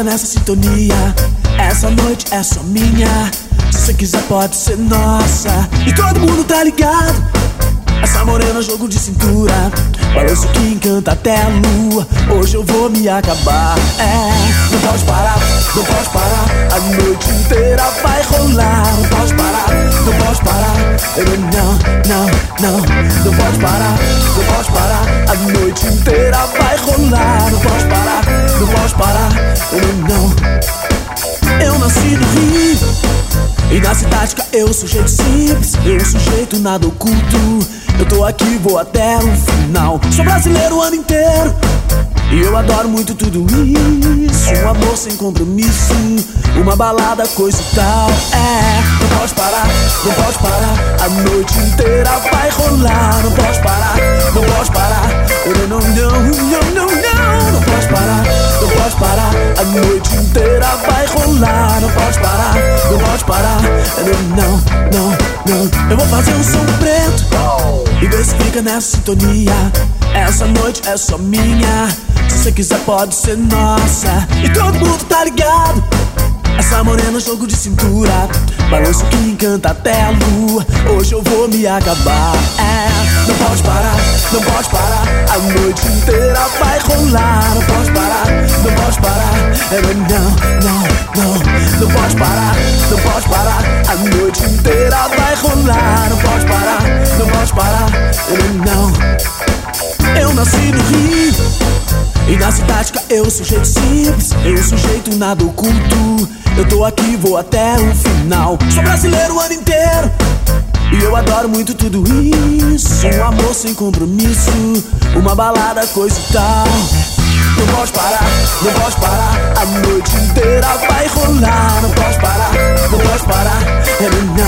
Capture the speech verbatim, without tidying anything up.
fica nessa sintonia. Essa noite é só minha. Se você quiser pode ser nossa. E todo mundo tá ligado. Essa morena é jogo de cintura, balanço que encanta até a lua. Hoje eu vou me acabar. É, não pode parar, não pode parar. A noite inteira vai rolar. Não pode parar, não pode parar. Não, não, não, não pode parar, não pode parar. A noite inteira vai rolar. Não pode parar, não pode parar. Não, não. Eu nasci no Rio e na cidade eu sou sujeito simples. Eu sujeito nada oculto. Eu tô aqui, vou até o final. Sou brasileiro o ano inteiro e eu adoro muito tudo isso. Um amor sem compromisso, uma balada, coisa e tal. É, não pode parar, não pode parar. A noite inteira vai rolar. Não pode parar, não pode parar. Não, não, não, não, não, não. Não pode parar, não pode parar. A noite inteira vai rolar. Não pode parar, não pode parar. Não, não, não. Eu vou fazer um som preto e vê se fica nessa sintonia. Essa noite é só minha. Se você quiser pode ser nossa. E todo mundo tá ligado. Essa morena é jogo de cintura, balanço que encanta até a lua. Hoje eu vou me acabar. É, não pode parar, não pode parar. A noite inteira vai rolar. Não pode parar, não pode parar. É, não, não, não. Não pode parar, não pode parar. A noite inteira vai rolar. Não pode parar, não pode parar. É, não. Eu nasci no Rio e na cidade eu sou sujeito simples. Eu sujeito nada oculto. Eu tô aqui, vou até o final. Sou brasileiro o ano inteiro e eu adoro muito tudo isso. Um amor sem compromisso, uma balada, coisa e tal. Não pode parar, não pode parar. A noite inteira vai rolar. Não pode parar, não pode parar.